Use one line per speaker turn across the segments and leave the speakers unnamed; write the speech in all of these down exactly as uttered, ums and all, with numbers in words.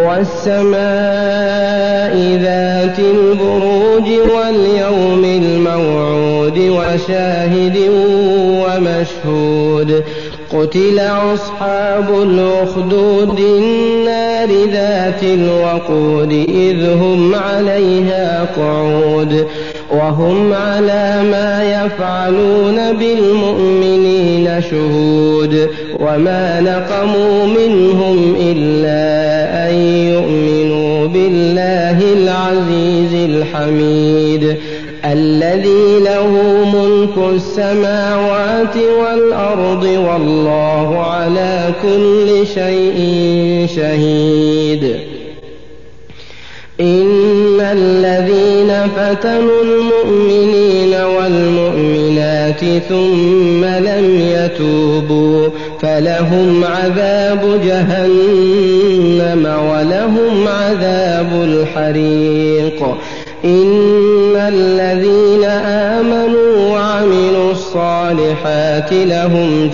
والسماء ذات البروج واليوم الموعود وشاهد ومشهود قتل أصحاب الأخدود النار ذات الوقود إذ هم عليها قعود وهم على ما يفعلون بالمؤمنين شهود وما نقموا منهم إلا أن يؤمنوا بالله العزيز الحميد الذي له ملك السماوات والأرض والله على كل شيء شهيد إن الذين فتنوا المؤمنين والمؤمنات ثم لم يتوبوا فلهم عذاب جهنم ولهم عذاب الحريق إن الذين آمنوا وعملوا الصالحات لهم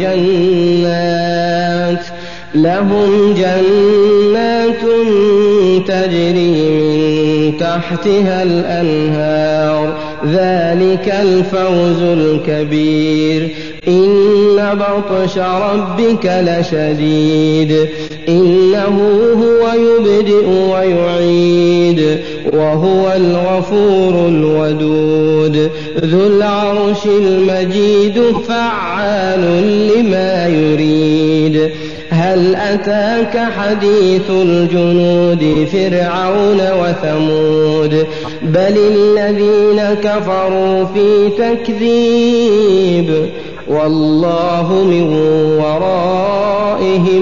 جنات لهم جنات تجري من تحتها الأنهار ذلك الفوز الكبير إن بطش ربك لشديد إنه هو يبدئ ويعيد وهو الغفور الودود ذو العرش المجيد فعال لما يريد هل أتاك حديث الجنود فرعون وثمود بل الذين كفروا في تكذيب والله من ورائهم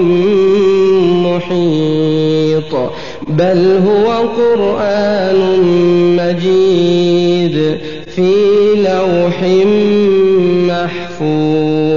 محيط بل هو قرآن مجيد في لوح محفوظ.